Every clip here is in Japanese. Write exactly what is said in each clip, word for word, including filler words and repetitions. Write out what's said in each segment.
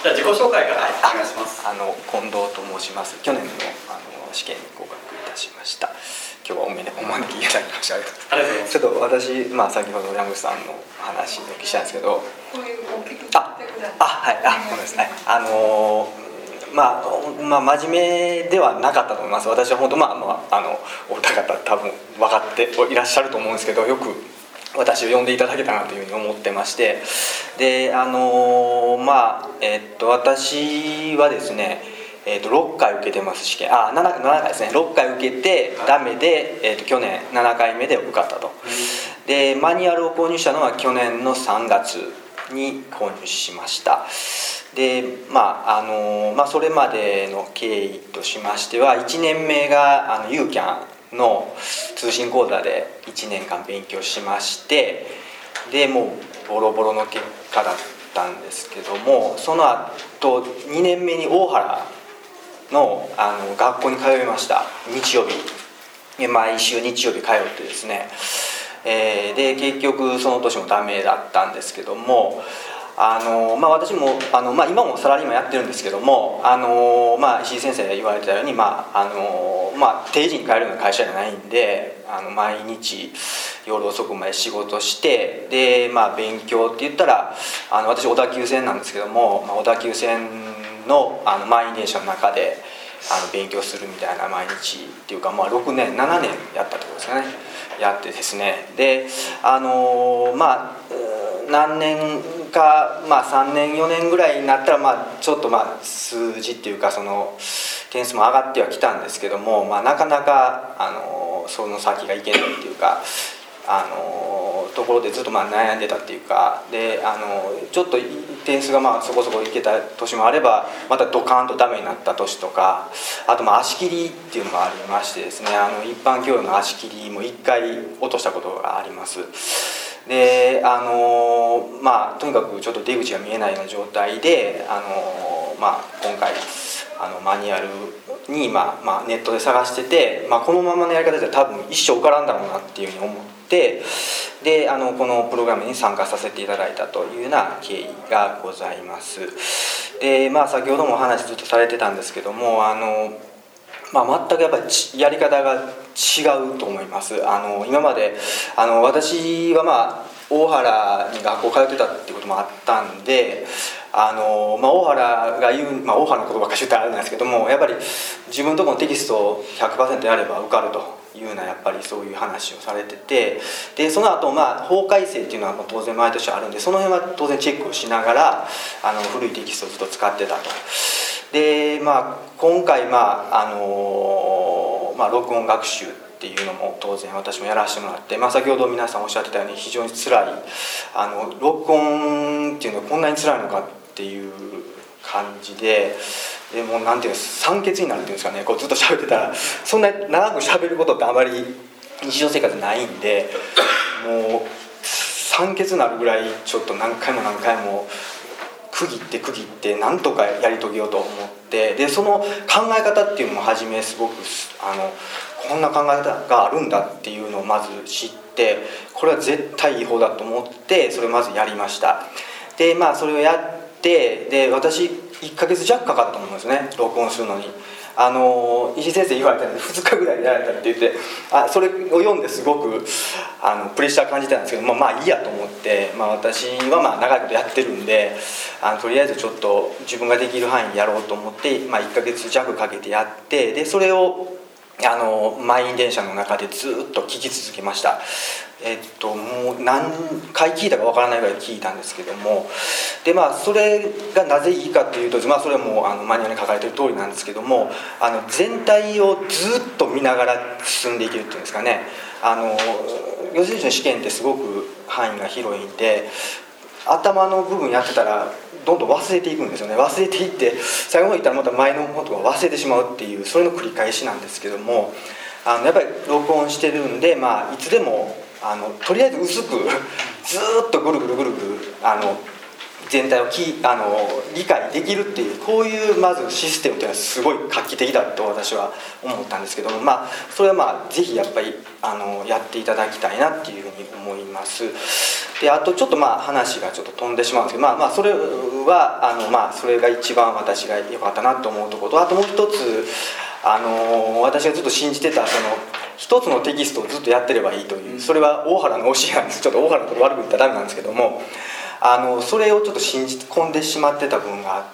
じゃあ自己紹介からお願いします。 あの近藤と申します。去年のあの試験に合格いたしました。今日はおめでお招きいただきましてありがとうございます。ちょっと私、まあ、先ほど山口さんの話をお聞きしたんですけど、あ、あ、はい、あ、ごめんなさい。あのまあ、まあ真面目ではなかったと思います。私は本当、まあまあ、あのお二方多分分かっていらっしゃると思うんですけど、よく私を呼んでいただけたなというふうに思ってまして、であのまあえっと私はですね、えっとろっかい受けてます試験、あ 7, 7回ですね、ろっかい受けてダメで、えっと去年ななかいめで受かったと。でマニュアルを購入したのは去年のさんがつに購入しました。でまああのまあ、それまでの経緯としましては、いちねんめがあの ユーキャン の通信講座でいちねんかん勉強しまして、でもうボロボロの結果だったんですけども、その後にねんめに大原 の, あの学校に通いました。日曜日毎週日曜日通ってですね、えー、で結局その年もダメだったんですけども、あのまあ、私もあの、まあ、今もサラリーマンやってるんですけども、あの、まあ、石井先生が言われてたように、まああのまあ、定時に帰るような会社じゃないんで、あの毎日夜遅くまで仕事してで、まあ、勉強って言ったら、あの私小田急線なんですけども、まあ、小田急線 の, あの満員電車の中であの勉強するみたいな毎日っていうか、まあ、ろくねんななねんやったってことですかね、やってですね、であのまあ何年か、まあ、さんねんよねんぐらいになったら、まあ、ちょっとまあ数字っていうかその点数も上がってはきたんですけども、まあ、なかなかあのその先がいけないっていうか、あのところでずっとまあ悩んでたっていうかで、あのちょっと点数がまあそこそこいけた年もあれば、またドカーンとダメになった年とか、あとまあ足切りっていうのもありましてですね、あの一般教養の足切りもいっかい落としたことがあります。であのまあとにかくちょっと出口が見えないような状態で、あの、まあ、今回あのマニュアルに、まあまあ、ネットで探してて、まあ、このままのやり方じゃ多分一生受からんだろうなっていうふうに思って、であのこのプログラムに参加させていただいたというような経緯がございます。で、まあ、先ほどもお話ずっとされてたんですけども、あのまあ、全くやっぱりやり方が違うと思います。あの今まであの私はまあ大原に学校通ってたっていうこともあったんで、あの、まあ、大原が言う、まあ、大原のことばっかり言ったらあれなんですけども、やっぱり自分のところのテキストを ひゃくパーセント やれば受かるというようなやっぱりそういう話をされてて、でその後、まあ法改正っていうのは当然毎年あるんで、その辺は当然チェックをしながらあの古いテキストをずっと使ってたと。で、まあ、今回、まああのまあ、録音学習っていうのも当然私もやらせてもらって、まあ、先ほど皆さんおっしゃってたように非常につらい、あの録音っていうのはこんなにつらいのかっていう感じで、でもうなんていうの酸欠になるっていうんですかね、こうずっと喋ってたらそんなに長く喋ることってあまり日常生活ないんで、もう酸欠になるぐらいちょっと何回も何回も区切って区切ってなんとかやり遂げようと思って、でその考え方っていうのも初めすごくあのこんな考え方があるんだっていうのをまず知って、これは絶対違法だと思ってそれをまずやりました。でまあそれをやってで私いっかげつじゃくかかったと思うんですね、録音するのに。あの石井先生言われたのでふつかぐらいでやられたって言って、あそれを読んですごくあのプレッシャー感じたんですけど、まあ、まあいいやと思って、まあ、私はまあ長いことやってるんで、あのとりあえずちょっと自分ができる範囲やろうと思って、まあ、いっかげつじゃくかけてやって、でそれをあの満員電車の中でずっと聞き続けました。えっともう何回聞いたかわからないぐらい聞いたんですけども、でまあそれがなぜいいかというと、まあ、それはもうあのマニュアルに書かれている通りなんですけども、あの全体をずっと見ながら進んでいけるっていうんですかね。あの予選の試験ってすごく範囲が広いんで、頭の部分やってたらどんどん忘れていくんですよね。忘れていって最後の方いったらまた前のことが忘れてしまうっていう、それの繰り返しなんですけども、あのやっぱり録音してるんで、まあ、いつでもあのとりあえず薄くずっとぐるぐるぐるぐるあの全体をきあの理解できるっていうこういうまずシステムというのはすごい画期的だと私は思ったんですけども、まあそれはまあぜひやっぱりあのやっていただきたいなっていうふうに思います。であとちょっとまあ話がちょっと飛んでしまうんですけど、まあまあそれはあのまあそれが一番私が良かったなと思うところと、あともう一つあの私がずっと信じてたその一つのテキストをずっとやってればいいという、それは大原の教えなんです。ちょっと大原のこと悪く言ったらダメなんですけども、あのそれをちょっと信じ込んでしまってた部分があって、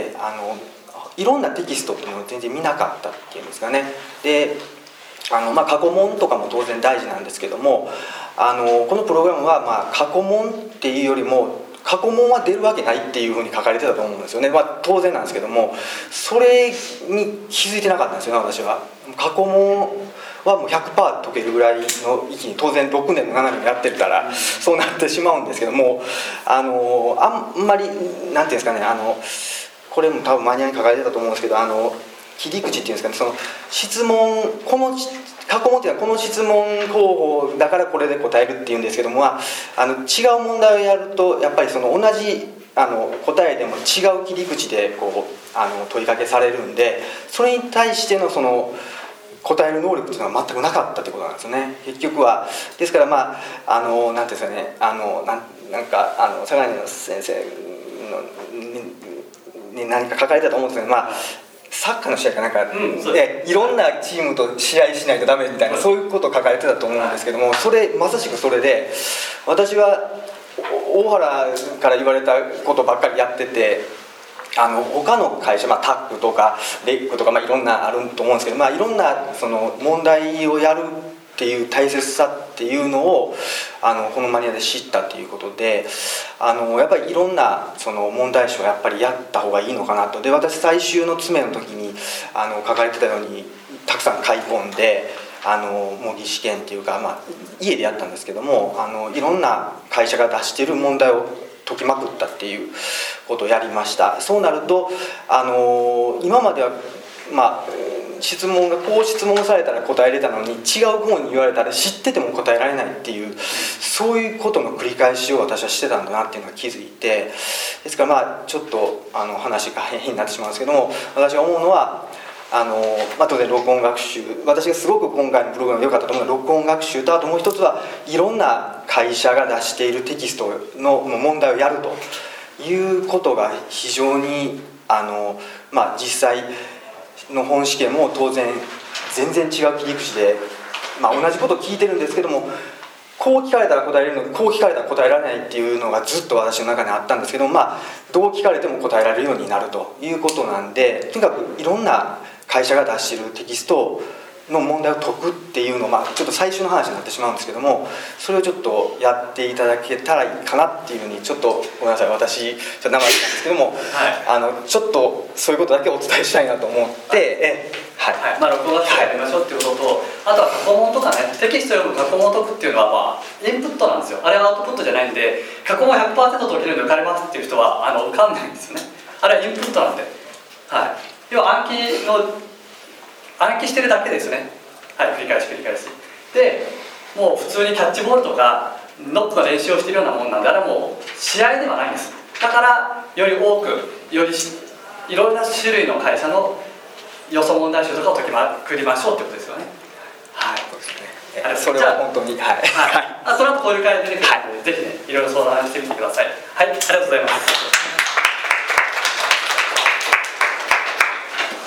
あのいろんなテキストっていうのを全然見なかったっていうんですかね。であの、まあ、過去問とかも当然大事なんですけども、あのこのプログラムはまあ過去問っていうよりも過去問は出るわけないっていうふうに書かれてたと思うんですよね。まあ、当然なんですけども、それに気づいてなかったんですよね、私は。過去問はもう ひゃくパーセント 解けるぐらいの域に当然ろくねんもななねんもやってるからそうなってしまうんですけども、あのあんまりなんていうんですかね、あのこれも多分マニュアルに書かれてたと思うんですけど、あの切り口っていうんですかね、その質問この過去問っていうのはこの質問方法だからこれで答えるっていうんですけども、あの違う問題をやるとやっぱりその同じあの答えでも違う切り口でこうあの問いかけされるんで、それに対してのその答える能力っていうのは全くなかったってことなんですよね、結局は。ですからまああのなんていうんですかね、あのなんなんかあの相良先生のに, に何か書かれてたと思うんですけど、まあサッカーの試合かなんか、うん、でいろんなチームと試合しないとダメみたいな、そういうことを書かれてたと思うんですけども、それまさしくそれで、私は大原から言われたことばっかりやってて、あの他の会社、まあ、タッグとかレックとか、まあ、いろんなあると思うんですけど、まあ、いろんなその問題をやるっていう大切さっていうのをあのこのマニュアルで知ったっていうことで、あのやっぱりいろんなその問題集をやっぱりやった方がいいのかなと。で私最終の詰めの時にあの書かれてたようにたくさん書い込んで、あの模擬試験っていうか、まあ、家でやったんですけども、あのいろんな会社が出している問題を解きまくったっていうことをやりました。そうなるとあの今まではまあ質問がこう質問されたら答えれたのに違う方に言われたら知ってても答えられないっていう、そういうことの繰り返しを私はしてたんだなっていうのが気づいて、ですからまあちょっとあの話が変になってしまうんですけども、私が思うのはあの、まあ、当然録音学習、私がすごく今回のプログラムで良かったと思うのは録音学習と、あともう一つはいろんな会社が出しているテキストの問題をやるということが非常にあの、まあ、実際の本試験も当然全然違う切り口で、まあ、同じことを聞いてるんですけども、こう聞かれたら答えれるのにこう聞かれたら答えられないっていうのがずっと私の中にあったんですけど、まあ、どう聞かれても答えられるようになるということなんで、とにかくいろんな会社が出しているテキストの問題を解くっていうのを、まあ、ちょっと最初の話になってしまうんですけども、それをちょっとやっていただけたらいいかなっていうふうに、ちょっとごめんなさい、私ちょっと長いんですけども、はい、あのちょっとそういうことだけお伝えしたいなと思って、えはいはい、まあ、録音学習やりましょうっていうことと、あとは過去問とかね、テキスト読む過去問を解くっていうのは、まあ、インプットなんですよ。あれはアウトプットじゃないんで、過去問 ひゃくパーセント 解けるんで受かれますっていう人はあの受かんないんですよね。あれはインプットなんで、はい、要は暗記の暗記してるだけですね。はい、繰り返し繰り返しで、もう普通にキャッチボールとかノックの練習をしているようなもんなんで、あれはもう試合ではないんです。だからより多く、よりいろんな種類の会社の予想問題集とかを解きまくりましょうってことですよね。はい、そうですね。 えー、それは本当に、はい、 はい、あ、その後こういう会出てくるので、はい、ぜひね、いろいろ相談してみてください。はい、ありがとうございます。